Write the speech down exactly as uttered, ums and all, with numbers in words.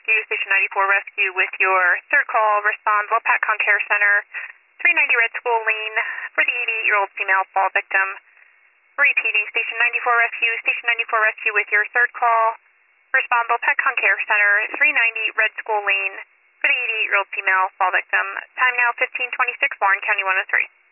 Rescue, Station ninety-four Rescue with your third call. Respond, Lopatcon Care Center, three ninety Red School Lane for the eighty-eight-year-old female fall victim. Repeating, Station ninety-four Rescue, Station ninety-four Rescue with your third call. Respond, Lopatcon Care Center, three ninety Red School Lane for the eighty-eight-year-old female fall victim. Time now fifteen twenty-six, Warren County one oh three.